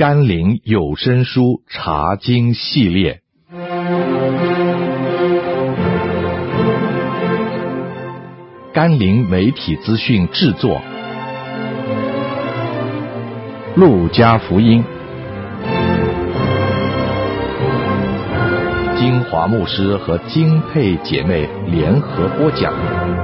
甘霖有声书查经系列。甘霖媒体资讯制作，路加福音，金华牧师和金佩姐妹联合播讲。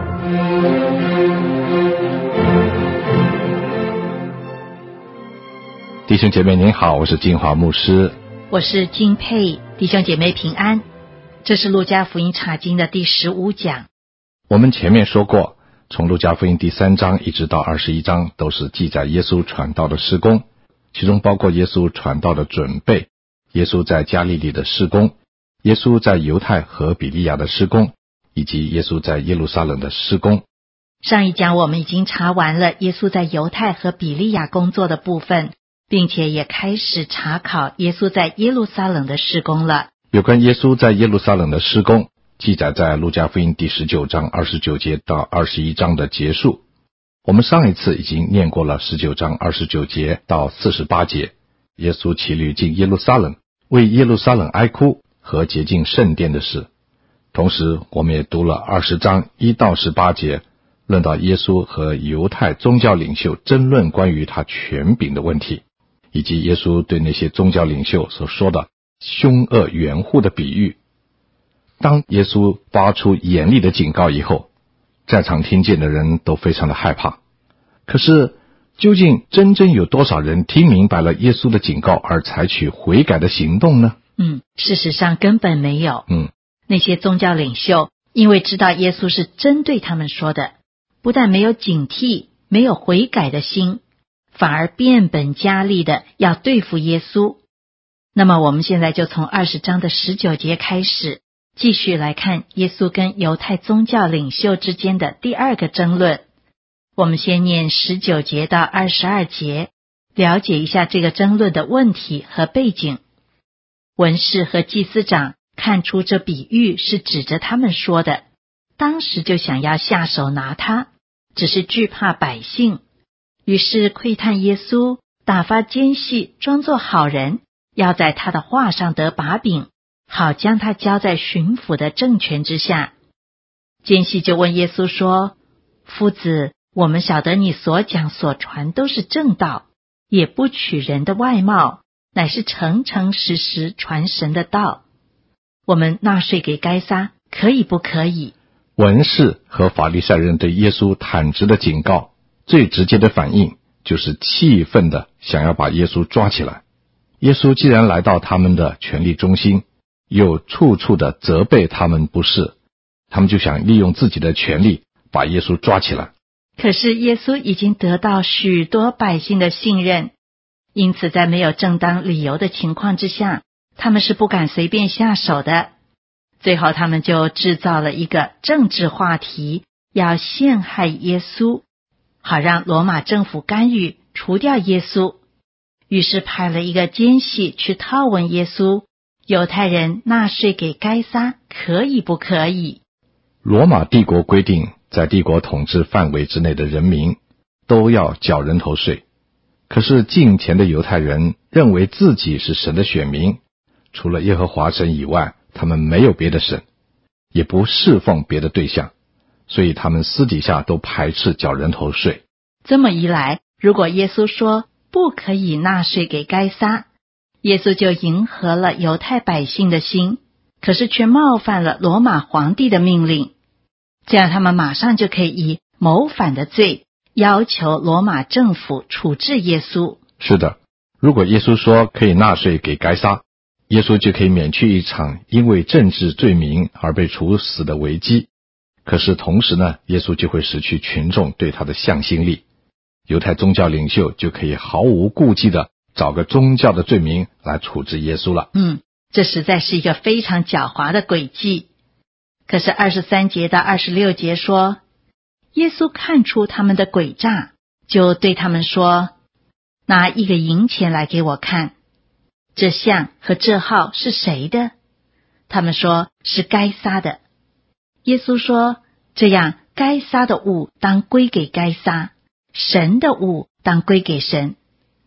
弟兄姐妹您好，我是金华牧师， 我是金佩，弟兄姐妹平安。这是路加福音查经的第15讲。 我们前面说过，从路加福音第3章一直到21章都是记载耶稣传道的事工，其中包括耶稣传道的准备，耶稣在加利利的事工，耶稣在犹太和比利亚的事工，以及耶稣在耶路撒冷的事工。 上一讲我们已经查完了耶稣在犹太和比利亚工作的部分，并且也开始查考耶稣在耶路撒冷的事工了。 有关耶稣在耶路撒冷的事工，记载在路加福音第19章29节到21章的结束。我们上一次已经念过了19章29节到48节，耶稣骑驴进耶路撒冷，为耶路撒冷哀哭和洁净圣殿的事。同时我们也读了20章1到18节，论到耶稣和犹太宗教领袖争论关于他权柄的问题，以及耶稣对那些宗教领袖所说的凶恶园户的比喻。当耶稣发出严厉的警告以后，在场听见的人都非常的害怕。可是究竟真正有多少人听明白了耶稣的警告而采取悔改的行动呢？ 事实上根本没有。那些宗教领袖因为知道耶稣是针对他们说的，不但没有警惕，没有悔改的心，反而变本加厉的要对付耶稣。那么我们现在就从20章的19节开始，继续来看耶稣跟犹太宗教领袖之间的第二个争论。我们先念19节到22节，了解一下这个争论的问题和背景。文士和祭司长看出这比喻是指着他们说的，当时就想要下手拿他，只是惧怕百姓，于是窥探耶稣，打发奸细装作好人，要在他的话上得把柄，好将他交在巡抚的政权之下。奸细就问耶稣说：夫子，我们晓得你所讲所传都是正道，也不取人的外貌，乃是诚诚实实传神的道。我们纳税给该撒，可以不可以？ 文士和法利赛人对耶稣坦直的警告，最直接的反应就是气愤的想要把耶稣抓起来。耶稣既然来到他们的权力中心，又处处的责备他们不是，他们就想利用自己的权力把耶稣抓起来。 可是耶稣已经得到许多百姓的信任，因此在没有正当理由的情况之下，他们是不敢随便下手的。最后他们就制造了一个政治话题，要陷害耶稣，好让罗马政府干预除掉耶稣。于是派了一个奸细去拷问耶稣，犹太人纳税给该撒，可以不可以？ 罗马帝国规定，在帝国统治范围之内的人民都要缴人头税。可是敬虔的犹太人认为自己是神的选民，除了耶和华神以外，他们没有别的神，也不侍奉别的对象，所以他们私底下都排斥缴人头税。 这么一来，如果耶稣说不可以纳税给该撒，耶稣就迎合了犹太百姓的心，可是却冒犯了罗马皇帝的命令，这样他们马上就可以以谋反的罪要求罗马政府处置耶稣。 是的，如果耶稣说可以纳税给该撒，耶稣就可以免去一场因为政治罪名而被处死的危机。可是同时呢，耶稣就会失去群众对他的向心力，犹太宗教领袖就可以毫无顾忌的找个宗教的罪名来处置耶稣了。 这实在是一个非常狡猾的诡计。可是23节到26节说，耶稣看出他们的诡诈，就对他们说：拿1个银钱来给我看，这像和这号是谁的？他们说是该撒的。耶稣说：这样该撒的物当归给该撒，神的物当归给神。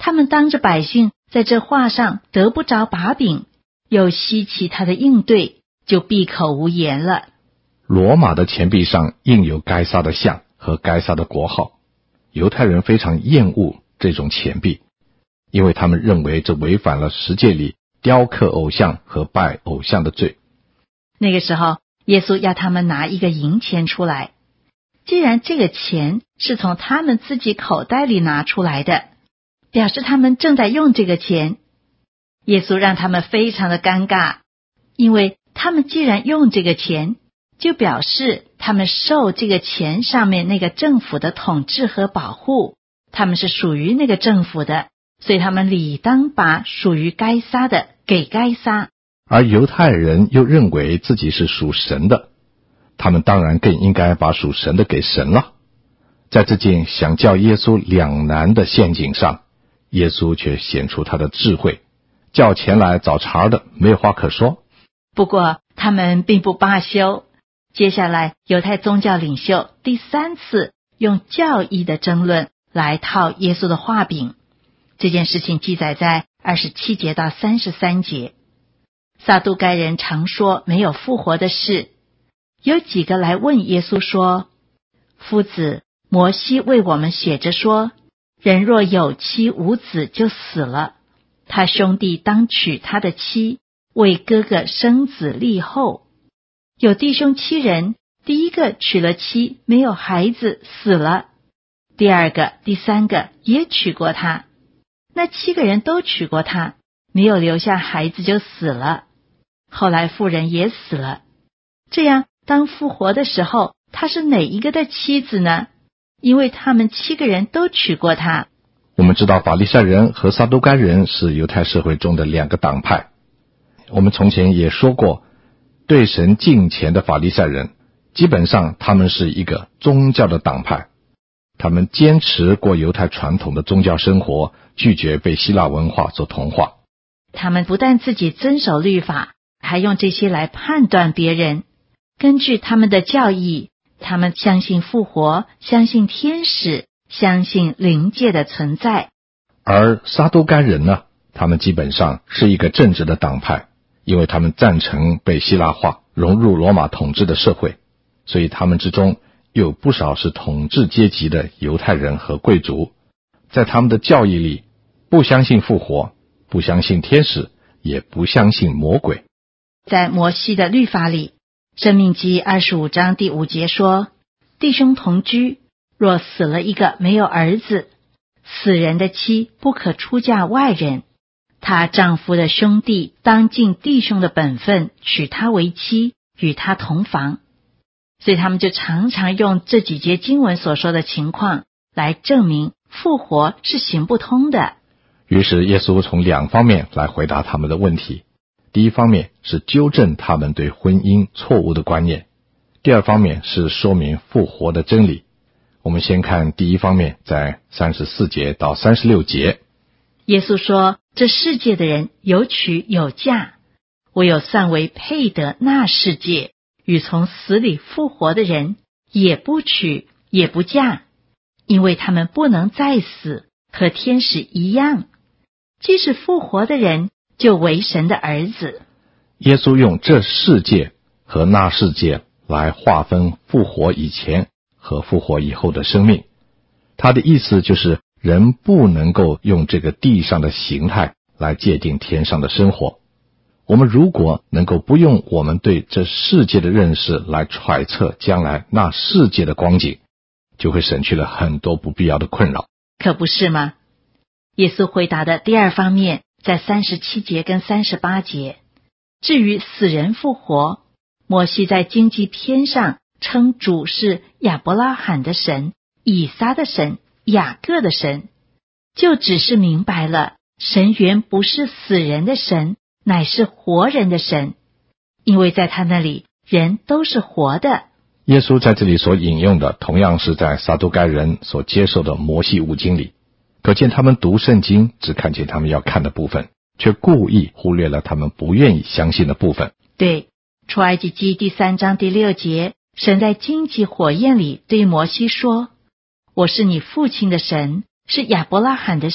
他们当着百姓在这话上得不着把柄，又稀奇他的应对，就闭口无言了。 罗马的钱币上印有该撒的像和该撒的国号，犹太人非常厌恶这种钱币，因为他们认为这违反了十诫里雕刻偶像和拜偶像的罪。 那个时候，耶稣要他们拿一个银钱出来，既然这个钱是从他们自己口袋里拿出来的，表示他们正在用这个钱。耶稣让他们非常的尴尬，因为他们既然用这个钱，就表示他们受这个钱上面那个政府的统治和保护，他们是属于那个政府的，所以他们理当把属于该撒的给该撒。 而犹太人又认为自己是属神的，他们当然更应该把属神的给神了。在这件想叫耶稣两难的陷阱上，耶稣却显出他的智慧，叫前来找茬的没有话可说。 不过他们并不罢休，接下来犹太宗教领袖第三次用教义的争论来套耶稣的话柄。这件事情记载在27节到33节。撒都该人常说没有复活的事，有几个来问耶稣说：夫子，摩西为我们写着说，人若有妻无子就死了，他兄弟当娶他的妻，为哥哥生子立后。有弟兄7人，第一个娶了妻，没有孩子，死了；第二个、第三个也娶过他，那7个人都娶过他，没有留下孩子就死了。后来妇人也死了。这样当复活的时候，他是哪一个的妻子呢？因为他们7个人都娶过他。 我们知道法利赛人和撒都该人是犹太社会中的2个党派。我们从前也说过，对神敬虔的法利赛人，基本上他们是一个宗教的党派，他们坚持过犹太传统的宗教生活，拒绝被希腊文化所同化。 他们不但自己遵守律法，还用这些来判断别人。根据他们的教义，他们相信复活，相信天使，相信灵界的存在。 而撒都该人呢，他们基本上是一个政治的党派，因为他们赞成被希腊化，融入罗马统治的社会，所以他们之中有不少是统治阶级的犹太人和贵族。在他们的教义里，不相信复活，不相信天使，也不相信魔鬼。 在摩西的律法里，申命记25章第5节说，弟兄同居，若死了一个没有儿子，死人的妻不可出嫁外人，她丈夫的兄弟当尽弟兄的本分，娶她为妻，与她同房。所以他们就常常用这几节经文所说的情况来证明复活是行不通的。 于是耶稣从2方面来回答他们的问题。第一方面是纠正他们对婚姻错误的观念，第二方面是说明复活的真理。我们先看第一方面，在34节到36节。 耶稣说，这世界的人有娶有嫁，唯有算为配得那世界与从死里复活的人，也不娶也不嫁，因为他们不能再死，和天使一样。即使复活的人，就为神的儿子。 耶稣用这世界和那世界来划分复活以前和复活以后的生命。他的意思就是人不能够用这个地上的形态来界定天上的生活。我们如果能够不用我们对这世界的认识来揣测将来那世界的光景，就会省去了很多不必要的困扰。 可不是吗？耶稣回答的第二方面在37节跟38节。至于死人复活，摩西在荆棘篇上称主是亚伯拉罕的神、以撒的神、雅各的神，就只是明白了神原不是死人的神，乃是活人的神，因为在他那里人都是活的。 耶稣在这里所引用的同样是在撒都该人所接受的摩西五经里，可见他们读圣经只看见他们要看的部分，却故意忽略了他们不愿意相信的部分。 对，出埃及记第3章第6节，神在荆棘火焰里对摩西说，我是你父亲的神，是亚伯拉罕的神、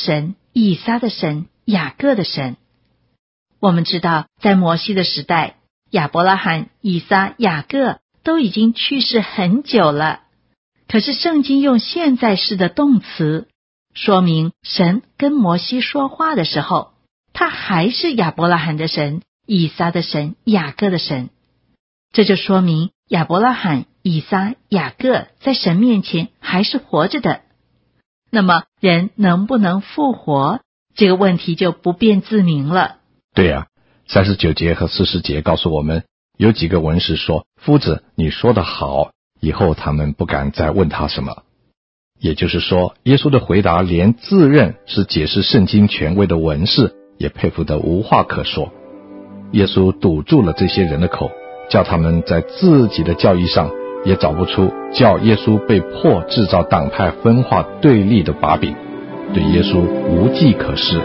以撒的神，雅各的神。我们知道，在摩西的时代，亚伯拉罕、以撒、雅各都已经去世很久了，可是圣经用现在式的动词，说明神跟摩西说话的时候，他还是亚伯拉罕的神、以撒的神、雅各的神。这就说明亚伯拉罕、以撒、雅各在神面前还是活着的。那么人能不能复活，这个问题就不辩自明了。 对啊，39节和40节告诉我们，有几个文士说，夫子，你说得好，以后他们不敢再问他什么。也就是说，耶稣的回答连自认是解释圣经权威的文士也佩服得无话可说。耶稣堵住了这些人的口，叫他们在自己的教义上也找不出叫耶稣被迫制造党派分化对立的把柄，对耶稣无计可施。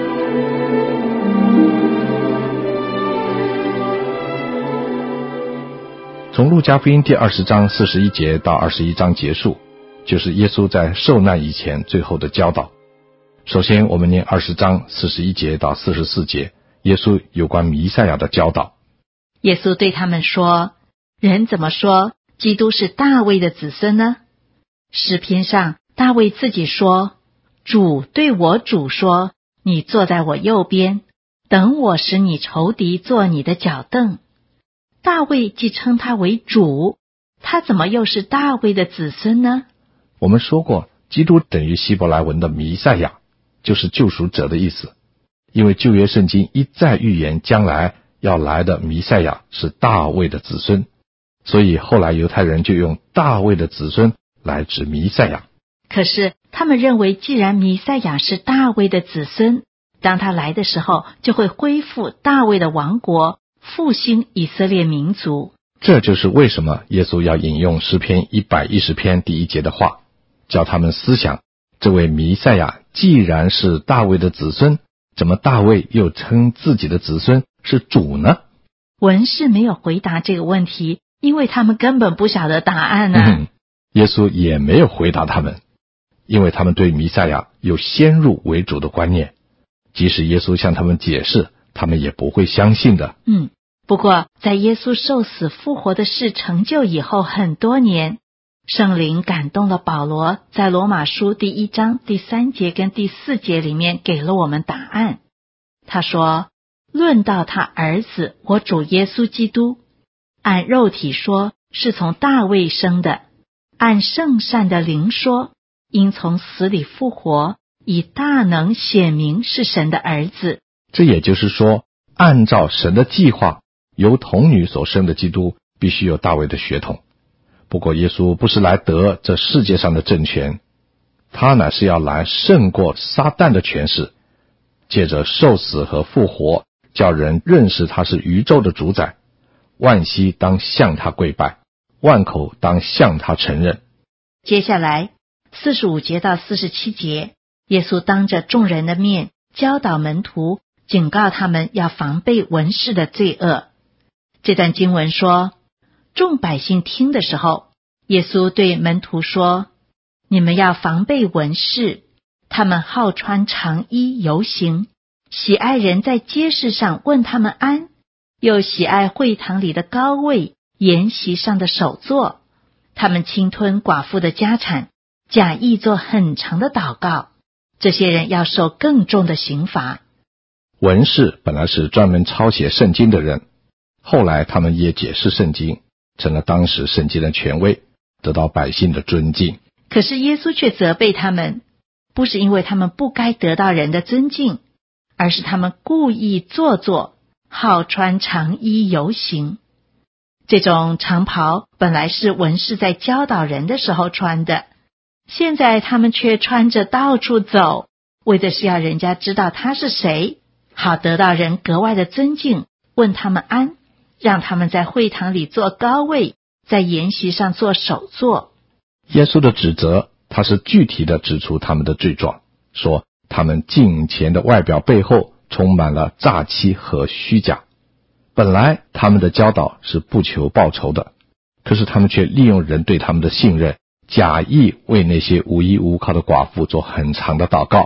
从路加福音第20章41节到21章结束，就是耶稣在受难以前最后的教导。首先我们念20章41节到44节，耶稣有关弥赛亚的教导。 耶稣对他们说，人怎么说基督是大卫的子孙呢？诗篇上大卫自己说，主对我主说，你坐在我右边，等我使你仇敌做你的脚凳。大卫既称他为主，他怎么又是大卫的子孙呢？ 我们说过，基督等于希伯来文的弥赛亚，就是救赎者的意思。因为旧约圣经一再预言将来要来的弥赛亚是大卫的子孙，所以后来犹太人就用大卫的子孙来指弥赛亚。 可是他们认为，既然弥赛亚是大卫的子孙，当他来的时候就会恢复大卫的王国，复兴以色列民族。 这就是为什么耶稣要引用诗篇110篇第1节的话，叫他们思想，这位弥赛亚既然是大卫的子孙，怎么大卫又称自己的子孙是主呢？ 文士没有回答这个问题，因为他们根本不晓得答案啊。 耶稣也没有回答他们，因为他们对弥赛亚有先入为主的观念，即使耶稣向他们解释，他们也不会相信的。 不过在耶稣受死复活的事成就以后很多年，圣灵感动了保罗，在罗马书第1章第3节跟第4节里面给了我们答案。他说，论到他儿子我主耶稣基督，按肉体说是从大卫生的，按圣善的灵说，因从死里复活，以大能显明是神的儿子。 这也就是说，按照神的计划，由童女所生的基督必须有大卫的血统。不过耶稣不是来得这世界上的政权，他乃是要来胜过撒旦的权势，借着受死和复活，叫人认识他是宇宙的主宰，万膝当向他跪拜，万口当向他承认。 接下来45节到47节，耶稣当着众人的面教导门徒，警告他们要防备文士的罪恶。这段经文说，众百姓听的时候，耶稣对门徒说，你们要防备文士，他们好穿长衣游行，喜爱人在街市上问他们安，又喜爱会堂里的高位，筵席上的首座。他们侵吞寡妇的家产，假意做很长的祷告。这些人要受更重的刑罚。 文士本来是专门抄写圣经的人，后来他们也解释圣经，成了当时圣经的权威，得到百姓的尊敬。 可是耶稣却责备他们，不是因为他们不该得到人的尊敬，而是他们故意做作，好穿长衣游行。这种长袍本来是文士在教导人的时候穿的，现在他们却穿着到处走，为的是要人家知道他是谁，好得到人格外的尊敬，问他们安，让他们在会堂里坐高位，在筵席上做首座。 耶稣的指责，他是具体的指出他们的罪状，说他们敬虔的外表背后充满了诈欺和虚假。本来他们的教导是不求报酬的，可是他们却利用人对他们的信任，假意为那些无依无靠的寡妇做很长的祷告，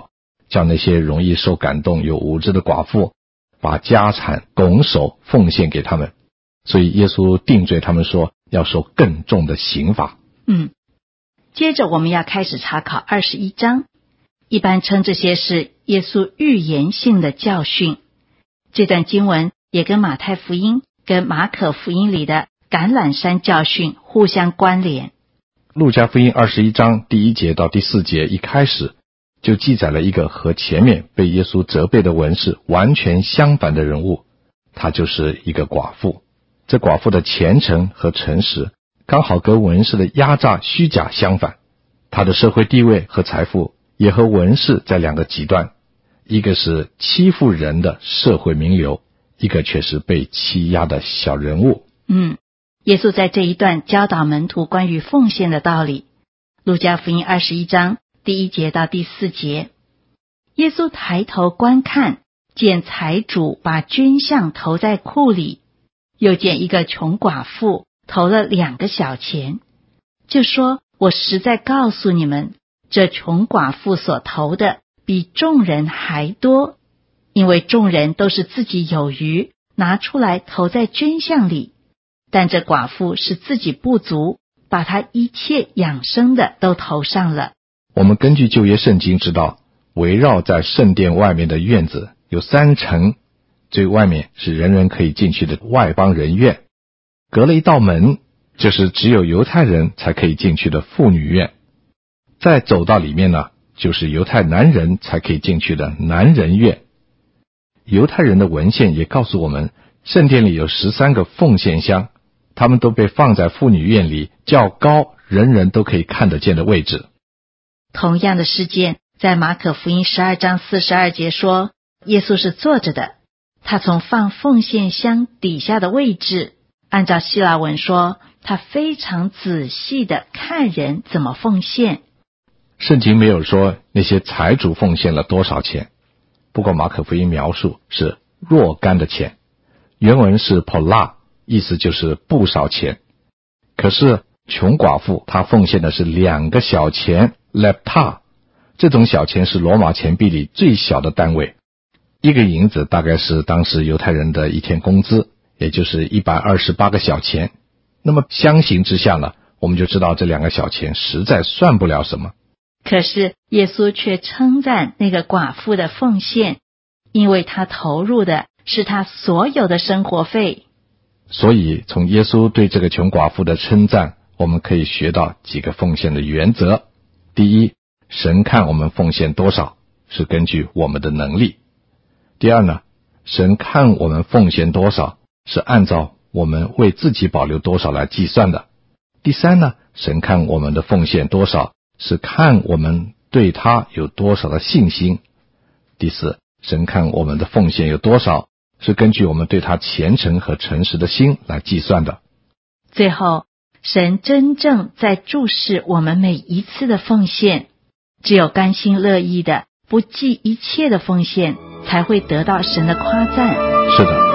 叫那些容易受感动有无知的寡妇把家产拱手奉献给他们，所以耶稣定罪他们说要受更重的刑罚。 接着我们要开始查考21章，一般称这些是耶稣预言性的教训。这段经文也跟马太福音跟马可福音里的橄榄山教训互相关联。 路加福音21章第1节到第4节一开始就记载了一个和前面被耶稣责备的文士完全相反的人物，他就是一个寡妇。这寡妇的虔诚和诚实刚好跟文士的压榨虚假相反，他的社会地位和财富也和文士在两个极端，一个是欺负人的社会名流，一个却是被欺压的小人物。 耶稣在这一段教导门徒关于奉献的道理。路加福音21章第1节到第4节，耶稣抬头观看，见财主把捐项投在库里，又见一个穷寡妇投了2个小钱，就说：我实在告诉你们，这穷寡妇所投的比众人还多，因为众人都是自己有余，拿出来投在捐项里，但这寡妇是自己不足，把她一切养生的都投上了。 我们根据旧约圣经知道，围绕在圣殿外面的院子有3层，最外面是人人可以进去的外邦人院，隔了一道门，就是只有犹太人才可以进去的妇女院。再走到里面呢，就是犹太男人才可以进去的男人院。犹太人的文献也告诉我们，圣殿里有13个奉献箱，他们都被放在妇女院里较高，人人都可以看得见的位置。 同样的事件在马可福音12章42节说，耶稣是坐着的，他从放奉献箱底下的位置，按照希腊文说，他非常仔细地看人怎么奉献。 圣经没有说那些财主奉献了多少钱，不过马可福音描述是若干的钱，原文是 pola， 意思就是不少钱。可是穷寡妇她奉献的是2个小钱 lepta， 这种小钱是罗马钱币里最小的单位，1个银子大概是当时犹太人的1天工资，也就是128个小钱。那么相形之下呢，我们就知道这2个小钱实在算不了什么。 可是耶稣却称赞那个寡妇的奉献，因为他投入的是他所有的生活费。 所以从耶稣对这个穷寡妇的称赞，我们可以学到几个奉献的原则。第一，神看我们奉献多少是根据我们的能力。第二呢，神看我们奉献多少是按照我们为自己保留多少来计算的。第三呢，神看我们的奉献多少是看我们对他有多少的信心。第四，神看我们的奉献有多少是根据我们对他虔诚和诚实的心来计算的。 最后，神真正在注视我们每一次的奉献，只有甘心乐意的不计一切的奉献，才会得到神的夸赞。 是的。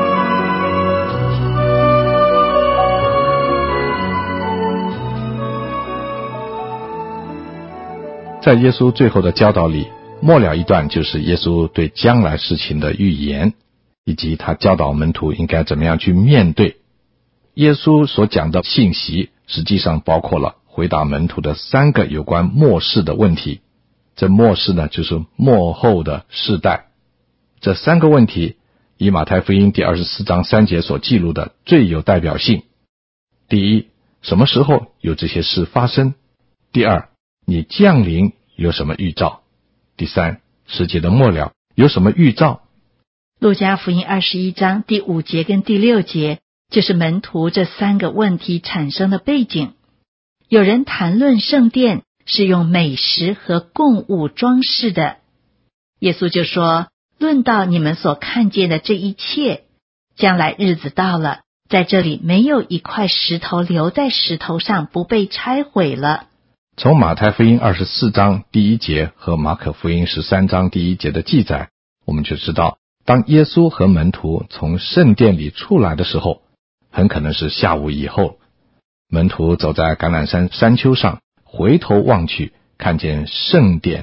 在耶稣最后的教导里，末了一段就是耶稣对将来事情的预言，以及他教导门徒应该怎么样去面对。耶稣所讲的信息实际上包括了回答门徒的3个有关末世的问题。这末世呢，就是末后的世代。这3个问题以马太福音第24章3节所记录的最有代表性。第一，什么时候有这些事发生？第二，你降临有什么预兆？第三，世界的末了有什么预兆？ 路加福音21章第5节跟第6节就是门徒这3个问题产生的背景。有人谈论圣殿是用美食和供物装饰的，耶稣就说，论到你们所看见的这一切，将来日子到了，在这里没有一块石头留在石头上不被拆毁了。 从马太福音24章第1节和马可福音13章第1节的记载，我们就知道，当耶稣和门徒从圣殿里出来的时候，很可能是下午以后，门徒走在橄榄山山丘上，回头望去，看见圣殿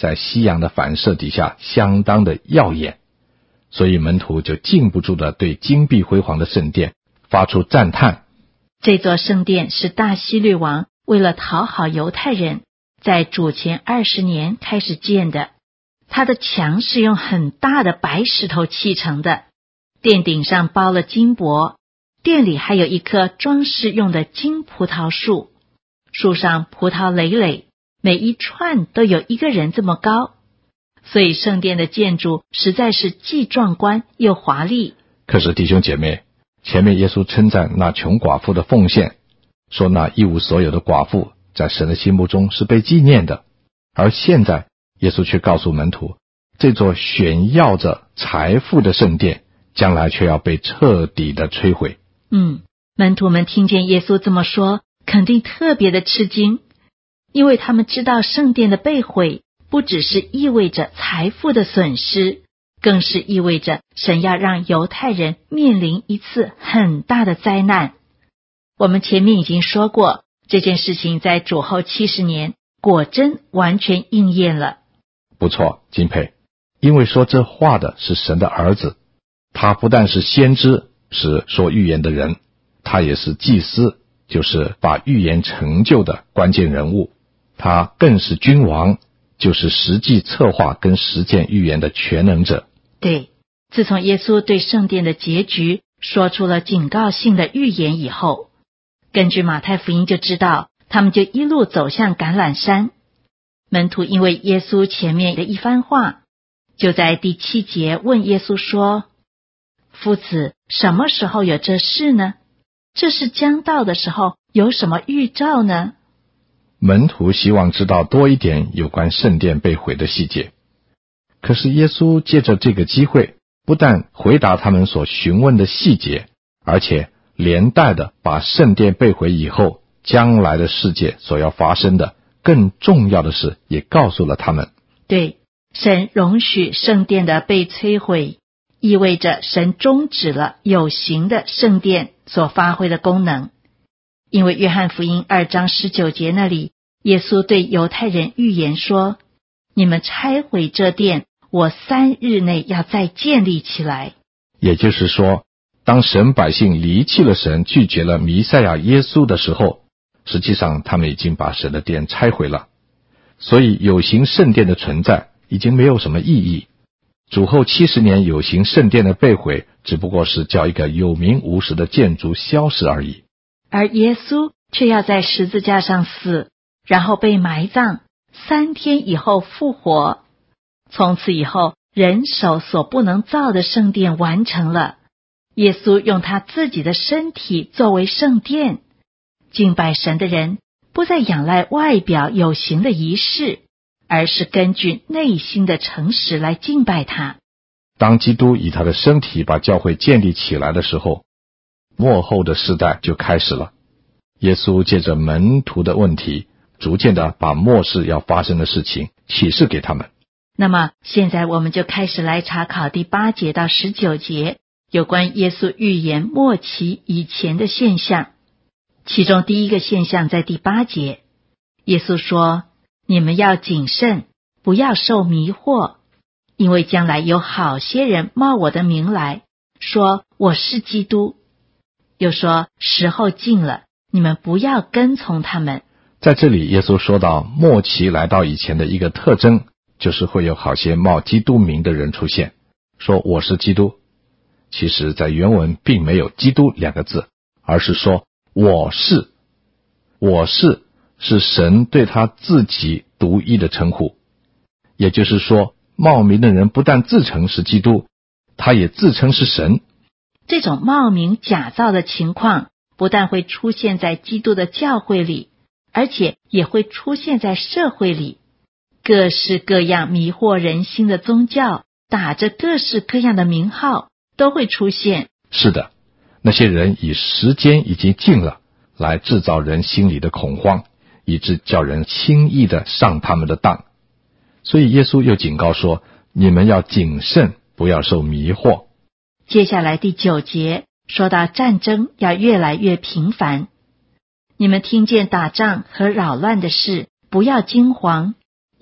在夕阳的反射底下相当的耀眼，所以门徒就禁不住的对金碧辉煌的圣殿发出赞叹。 这座圣殿是大希律王为了讨好犹太人，在主前20年开始建的。它的墙是用很大的白石头砌成的，殿顶上包了金箔，殿里还有一棵装饰用的金葡萄树，树上葡萄累累，每一串都有一个人这么高，所以圣殿的建筑实在是既壮观又华丽。 可是弟兄姐妹，前面耶稣称赞那穷寡妇的奉献，说那一无所有的寡妇在神的心目中是被纪念的，而现在耶稣却告诉门徒，这座炫耀着财富的圣殿将来却要被彻底的摧毁。 门徒们听见耶稣这么说，肯定特别的吃惊，因为他们知道圣殿的被毁不只是意味着财富的损失，更是意味着神要让犹太人面临一次很大的灾难。我们前面已经说过，这件事情在主后70年果真完全应验了。 不错，敬佩，因为说这话的是神的儿子，他不但是先知，是说预言的人，他也是祭司，就是把预言成就的关键人物，他更是君王，就是实际策划跟实践预言的全能者。 对，自从耶稣对圣殿的结局说出了警告性的预言以后，根据马太福音就知道，他们就一路走向橄榄山。门徒因为耶稣前面的一番话，就在第7节问耶稣说，夫子，什么时候有这事呢？这是将到的时候，有什么预兆呢？ 门徒希望知道多一点有关圣殿被毁的细节，可是耶稣借着这个机会，不但回答他们所询问的细节，而且连带的把圣殿被毁以后将来的世界所要发生的更重要的事也告诉了他们。 对，神容许圣殿的被摧毁，意味着神终止了有形的圣殿所发挥的功能。因为约翰福音2章19节那里，耶稣对犹太人预言说，你们拆毁这殿，我3日内要再建立起来。 也就是说，当神百姓离弃了神，拒绝了弥赛亚耶稣的时候，实际上他们已经把神的殿拆毁了，所以有形圣殿的存在已经没有什么意义。主后70年有形圣殿的被毁，只不过是叫一个有名无实的建筑消失而已。 而耶稣却要在十字架上死，然后被埋葬，3天以后复活。从此以后，人手所不能造的圣殿完成了。耶稣用他自己的身体作为圣殿，敬拜神的人不再仰赖外表有形的仪式，而是根据内心的诚实来敬拜他。 当基督以他的身体把教会建立起来的时候，末后的世代就开始了。耶稣借着门徒的问题，逐渐的把末世要发生的事情启示给他们。 那么现在我们就开始来查考第8节到19节有关耶稣预言末期以前的现象。其中第一个现象在第8节，耶稣说，你们要谨慎，不要受迷惑，因为将来有好些人冒我的名来，说我是基督。又说时候近了，你们不要跟从他们。 在这里耶稣说到末期来到以前的一个特征，就是会有好些冒基督名的人出现，说我是基督。其实在原文并没有基督2个字，而是说我是。我是神对他自己独一的称呼，也就是说冒名的人不但自称是基督，他也自称是神。 这种冒名假造的情况不但会出现在基督的教会里，而且也会出现在社会里。各式各样迷惑人心的宗教，打着各式各样的名号，都会出现。 是的，那些人以时间已经近了，来制造人心里的恐慌，以致叫人轻易的上他们的当。所以耶稣又警告说，你们要谨慎，不要受迷惑。 接下来第9节说到战争要越来越频繁，你们听见打仗和扰乱的事，不要惊慌，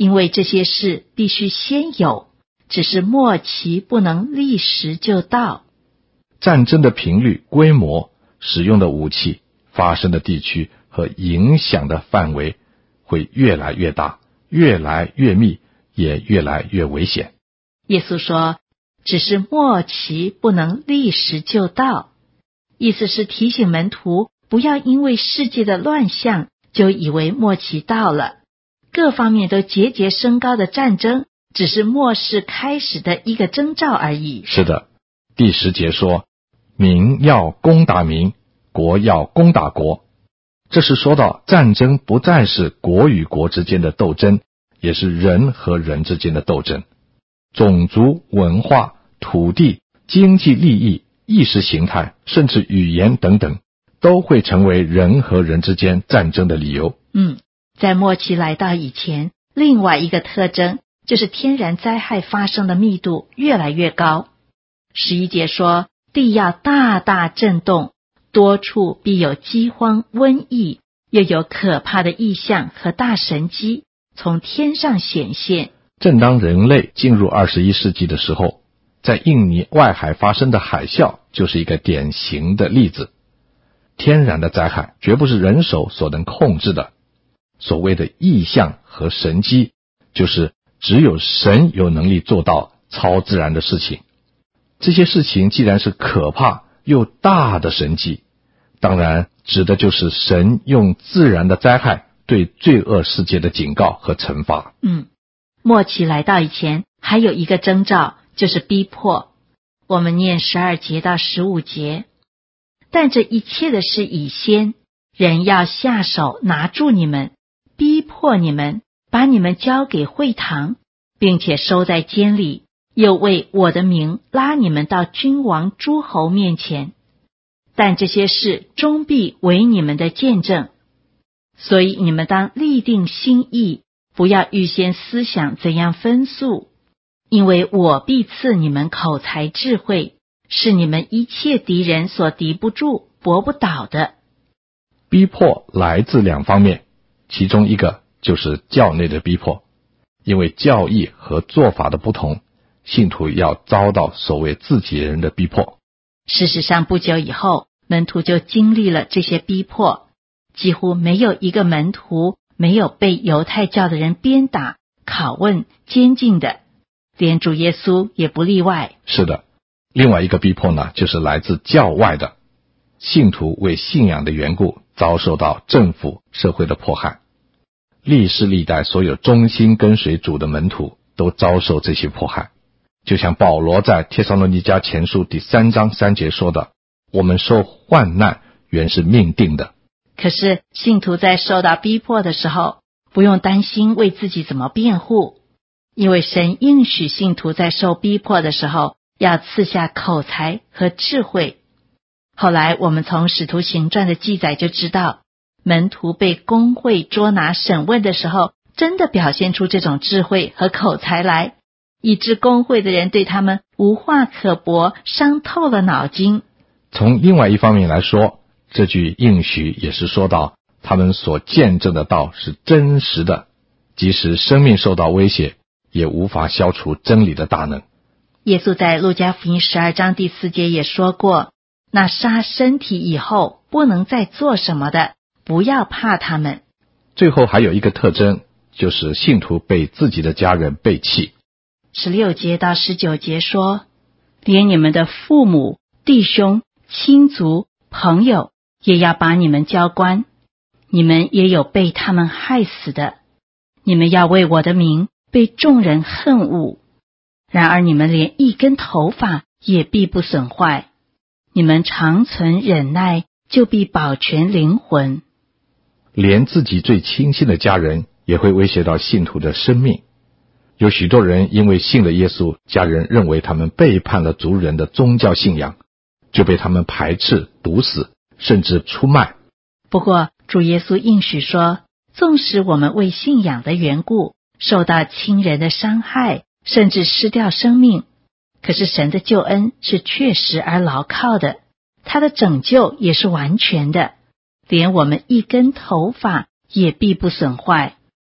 因为这些事必须先有，只是末期不能立时就到。 战争的频率、规模、使用的武器、发生的地区和影响的范围会越来越大，越来越密，也越来越危险。 耶稣说，只是末期不能立时就到，意思是提醒门徒不要因为世界的乱象就以为末期到了。各方面都节节升高的战争，只是末世开始的一个征兆而已。 是的，第10节说，民要攻打民，国要攻打国。这是说到战争不再是国与国之间的斗争，也是人和人之间的斗争。种族、文化、土地、经济利益、意识形态，甚至语言等等，都会成为人和人之间战争的理由。 在末期来到以前，另外一个特征就是天然灾害发生的密度越来越高。11节说，地要大大震动，多处必有饥荒、瘟疫，又有可怕的异象和大神迹从天上显现。 正当人类进入21世纪的时候，在印尼外海发生的海啸就是一个典型的例子。天然的灾害绝不是人手所能控制的。所谓的异象和神迹，就是只有神有能力做到超自然的事情。这些事情既然是可怕又大的神迹，当然指的就是神用自然的灾害对罪恶世界的警告和惩罚。 末期来到以前，还有一个征兆，就是逼迫。我们念12节到15节，但这一切的事已先，人要下手拿住你们，逼迫你们，把你们交给会堂，并且收在监里，又为我的名拉你们到君王诸侯面前。但这些事终必为你们的见证，所以你们当立定心意，不要预先思想怎样分诉，因为我必赐你们口才智慧，是你们一切敌人所敌不住、搏不倒的。 逼迫来自2方面，其中一个就是教内的逼迫，因为教义和做法的不同，信徒要遭到所谓自己人的逼迫。 事实上，不久以后，门徒就经历了这些逼迫，几乎没有一个门徒没有被犹太教的人鞭打、拷问、监禁的，连主耶稣也不例外。 是的，另外一个逼迫呢，就是来自教外的。信徒为信仰的缘故，遭受到政府、社会的迫害。历世历代所有忠心跟随主的门徒都遭受这些迫害。就像保罗在帖撒罗尼迦前书第3章3节说的，我们受患难原是命定的。 可是信徒在受到逼迫的时候，不用担心为自己怎么辩护，因为神应许信徒在受逼迫的时候要赐下口才和智慧。后来我们从使徒行传的记载就知道，门徒被公会捉拿审问的时候，真的表现出这种智慧和口才来，以致公会的人对他们无话可驳，伤透了脑筋。 从另外一方面来说，这句应许也是说到他们所见证的道是真实的，即使生命受到威胁，也无法消除真理的大能。 耶稣在路加福音12章第4节也说过，那杀身体以后不能再做什么的，不要怕他们。 最后还有一个特征，就是信徒被自己的家人背弃。 16节到19节说，连你们的父母、弟兄、亲族、朋友也要把你们交官，你们也有被他们害死的，你们要为我的名被众人恨恶，然而你们连一根头发也必不损坏，你们常存忍耐，就必保全灵魂。 连自己最亲近的家人也会威胁到信徒的生命。有许多人因为信了耶稣，家人认为他们背叛了族人的宗教信仰，就被他们排斥、毒死，甚至出卖。 不过主耶稣应许说，纵使我们为信仰的缘故受到亲人的伤害，甚至失掉生命，可是神的救恩是确实而牢靠的，他的拯救也是完全的，连我们一根头发也必不损坏。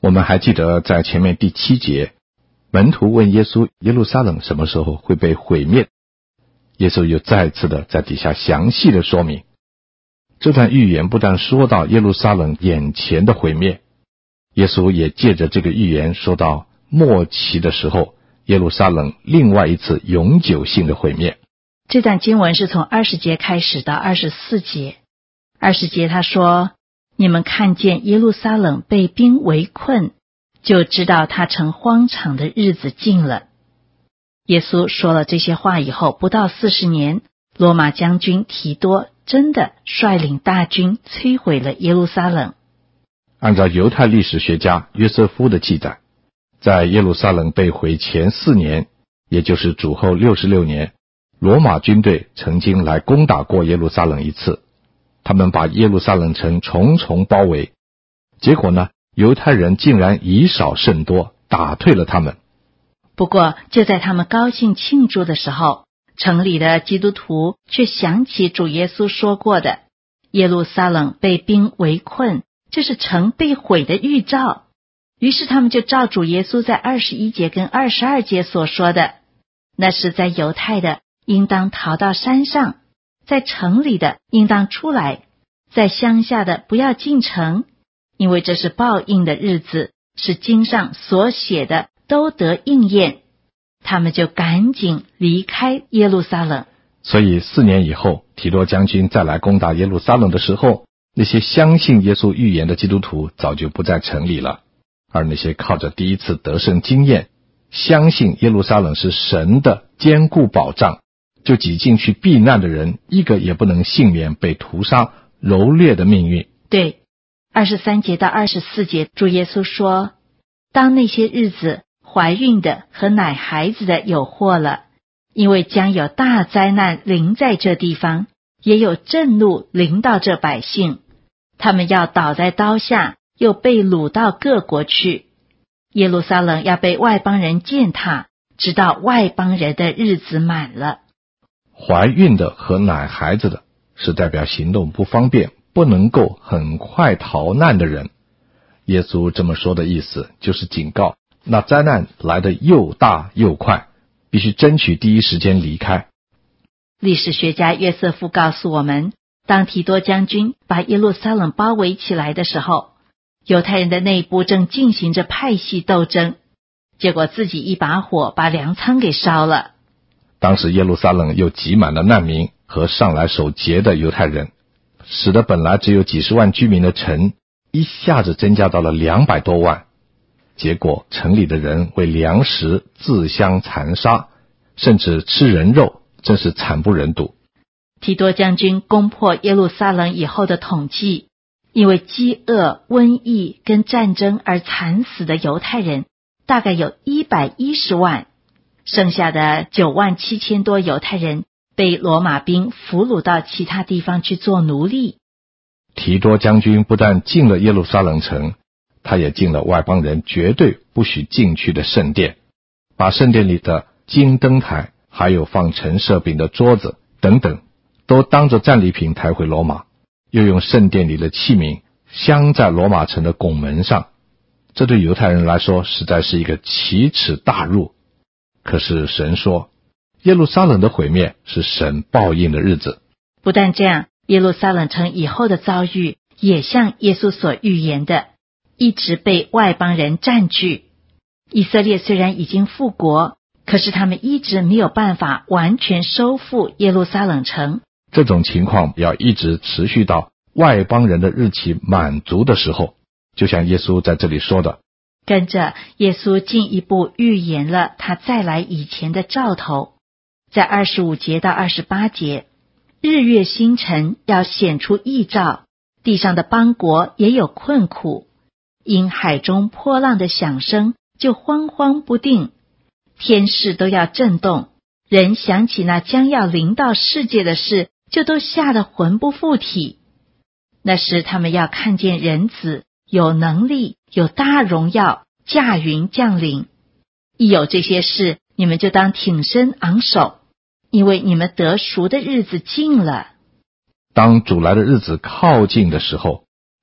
我们还记得在前面第7节，门徒问耶稣耶路撒冷什么时候会被毁灭，耶稣又再次的在底下详细的说明。这段预言不但说到耶路撒冷眼前的毁灭，耶稣也借着这个预言说到末期的时候，耶路撒冷另外一次永久性的毁灭。 这段经文是从20节开始到24节。20节他说，你们看见耶路撒冷被兵围困，就知道他成荒场的日子近了。耶稣说了这些话以后，不到40年，罗马将军提多真的率领大军摧毁了耶路撒冷。 按照犹太历史学家约瑟夫的记载，在耶路撒冷被毁前4年，也就是主后66年，罗马军队曾经来攻打过耶路撒冷一次，他们把耶路撒冷城重重包围，结果呢，犹太人竟然以少胜多，打退了他们。 不过就在他们高兴庆祝的时候，城里的基督徒却想起主耶稣说过的，耶路撒冷被兵围困，这是城被毁的预兆。于是他们就照主耶稣在21节跟22节所说的，那是在犹太的应当逃到山上，在城里的应当出来，在乡下的不要进城，因为这是报应的日子，是经上所写的都得应验。他们就赶紧离开耶路撒冷。 所以4年以后，提多将军再来攻打耶路撒冷的时候，那些相信耶稣预言的基督徒早就不在城里了，而那些靠着第一次得胜经验，相信耶路撒冷是神的坚固保障，就挤进去避难的人，一个也不能幸免被屠杀蹂躏的命运。 对，23节到24节，主耶稣说，当那些日子，怀孕的和奶孩子的有祸了，因为将有大灾难临在这地方，也有震怒临到这百姓，他们要倒在刀下，又被掳到各国去。耶路撒冷要被外邦人践踏，直到外邦人的日子满了。 怀孕的和奶孩子的是代表行动不方便，不能够很快逃难的人。耶稣这么说的意思就是警告，那灾难来得又大又快，必须争取第一时间离开。 历史学家约瑟夫告诉我们，当提多将军把耶路撒冷包围起来的时候，犹太人的内部正进行着派系斗争，结果自己一把火把粮仓给烧了。 当时耶路撒冷又挤满了难民和上来守节的犹太人，使得本来只有几十万居民的城一下子增加到了200多万。结果城里的人为粮食自相残杀，甚至吃人肉，真是惨不忍睹。 提多将军攻破耶路撒冷以后的统计，因为饥饿、瘟疫跟战争而惨死的犹太人大概有110万，剩下的97000多犹太人被罗马兵俘虏到其他地方去做奴隶。 提多将军不但进了耶路撒冷城，他也进了外邦人绝对不许进去的圣殿，把圣殿里的金灯台还有放陈设饼的桌子等等都当作战利品抬回罗马，又用圣殿里的器皿镶在罗马城的拱门上。这对犹太人来说实在是一个奇耻大辱。可是神说，耶路撒冷的毁灭是神报应的日子。 不但这样，耶路撒冷城以后的遭遇也像耶稣所预言的，一直被外邦人占据。以色列虽然已经复国，可是他们一直没有办法完全收复耶路撒冷城。 这种情况要一直持续到外邦人的日期满足的时候，就像耶稣在这里说的。 跟着耶稣进一步预言了他再来以前的兆头，在25节到28节，日月星辰要显出异兆，地上的邦国也有困苦，因海中波浪的响声就慌慌不定，天势都要震动，人想起那将要临到世界的事，就都吓得魂不附体。那时他们要看见人子有能力，有大荣耀，驾云降临。一有这些事，你们就当挺身昂首，因为你们得赎的日子近了。 当主来的日子靠近的时候，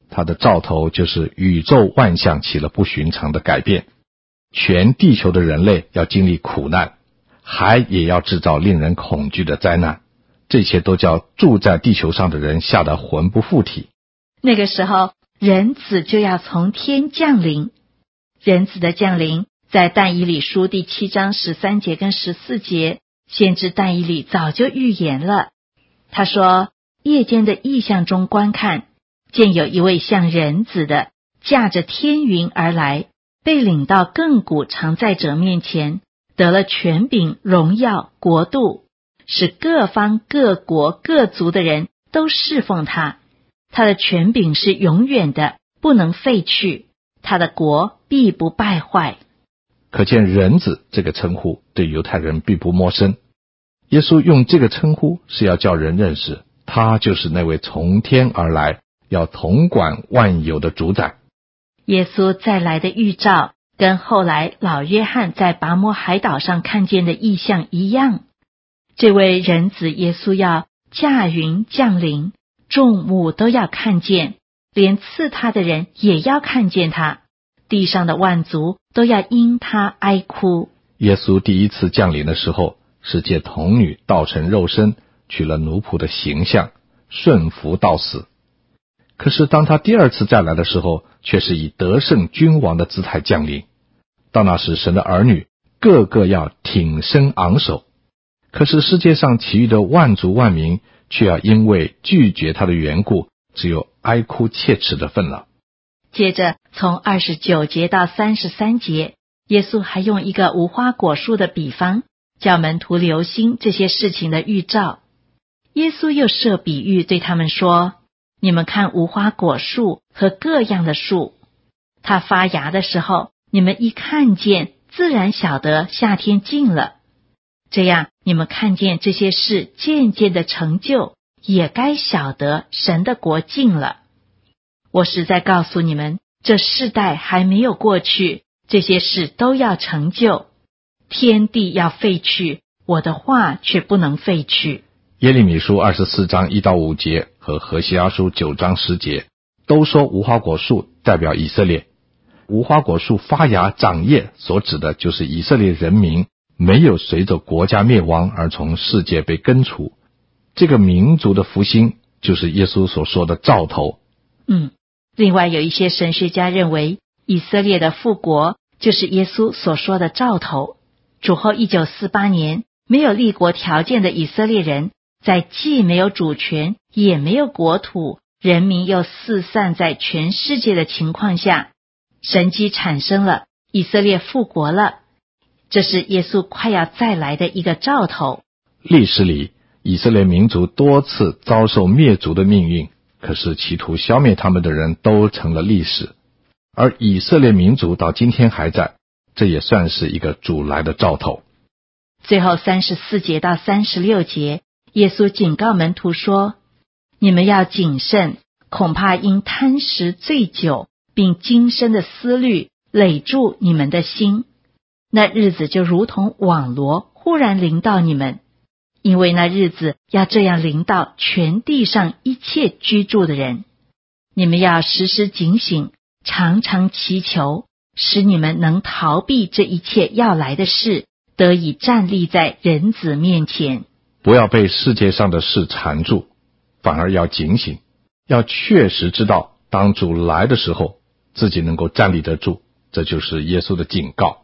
它的兆头就是宇宙万象起了不寻常的改变，全地球的人类要经历苦难，还也要制造令人恐惧的灾难，这些都叫住在地球上的人吓得魂不附体。 那个时候，人子就要从天降临。人子的降临，在但以理书第7章13节跟14节，先知但以理早就预言了。他说，夜间的异象中观看，见有一位像人子的，驾着天云而来，被领到亘古常在者面前，得了权柄、荣耀、国度，使各方各国各族的人都侍奉他。他的权柄是永远的，不能废去，他的国必不败坏。 可见人子这个称呼对犹太人并不陌生，耶稣用这个称呼是要叫人认识他就是那位从天而来，要统管万有的主宰。 耶稣再来的预兆跟后来老约翰在拔摩海岛上看见的异象一样，这位人子耶稣要驾云降临，众目都要看见，连刺他的人也要看见他，地上的万族都要因他哀哭。 耶稣第一次降临的时候，是借童女道成肉身，取了奴仆的形象，顺服到死。可是当他第二次再来的时候，却是以得胜君王的姿态降临。到那时，神的儿女个个要挺身昂首，可是世界上其余的万族万民却要因为拒绝他的缘故，只有哀哭切齿的份了。 接着从29节到33节，耶稣还用一个无花果树的比方，叫门徒留心这些事情的预兆。耶稣又设比喻对他们说，你们看无花果树和各样的树，它发芽的时候，你们一看见，自然晓得夏天近了。这样你们看见这些事渐渐的成就，也该晓得神的国近了。我实在告诉你们，这世代还没有过去，这些事都要成就。天地要废去，我的话却不能废去。 耶利米书24章1到5节和何西阿书9章10节都说无花果树代表以色列。无花果树发芽长叶所指的就是以色列人民没有随着国家灭亡而从世界被根除，这个民族的复兴就是耶稣所说的兆头。 另外有一些神学家认为，以色列的复国就是耶稣所说的兆头。主后1948年，没有立国条件的以色列人，在既没有主权也没有国土，人民又四散在全世界的情况下，神迹产生了，以色列复国了。这是耶稣快要再来的一个兆头。 历史里，以色列民族多次遭受灭族的命运，可是企图消灭他们的人都成了历史，而以色列民族到今天还在，这也算是一个主来的兆头。 最后34节到36节，耶稣警告门徒说，你们要谨慎，恐怕因贪食醉酒，并今生的思虑累住你们的心，那日子就如同网罗忽然临到你们，因为那日子要这样临到全地上一切居住的人。你们要时时警醒，常常祈求，使你们能逃避这一切要来的事，得以站立在人子面前。 不要被世界上的事缠住，反而要警醒，要确实知道当主来的时候，自己能够站立得住，这就是耶稣的警告。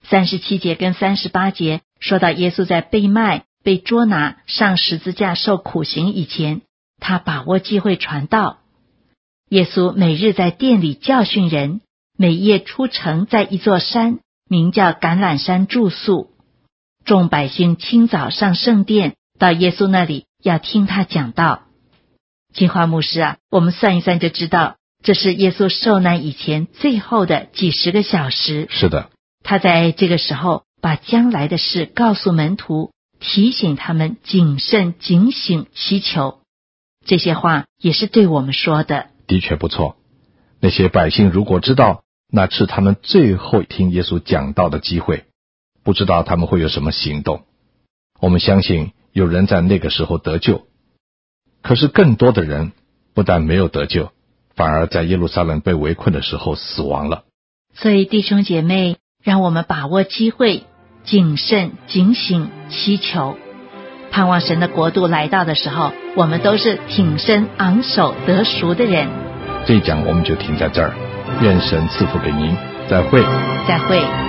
37节跟38节说到耶稣在被卖、被捉拿、上十字架受苦刑以前，他把握机会传道。耶稣每日在殿里教训人，每夜出城在一座山，名叫橄榄山住宿。众百姓清早上圣殿，到耶稣那里要听他讲道。金花牧师我们算一算就知道，这是耶稣受难以前最后的几十个小时。 是的， 他在这个时候把将来的事告诉门徒，提醒他们谨慎警醒祈求。这些话也是对我们说的。 的确不错。那些百姓如果知道那是他们最后听耶稣讲道的机会，不知道他们会有什么行动。我们相信有人在那个时候得救，可是更多的人不但没有得救， 反而在耶路撒冷被围困的时候死亡了。 所以弟兄姐妹，让我们把握机会，谨慎警醒祈求，盼望神的国度来到的时候，我们都是挺身昂首得赎的人。 这一讲我们就停在这儿，愿神赐福给您，再会。 再会。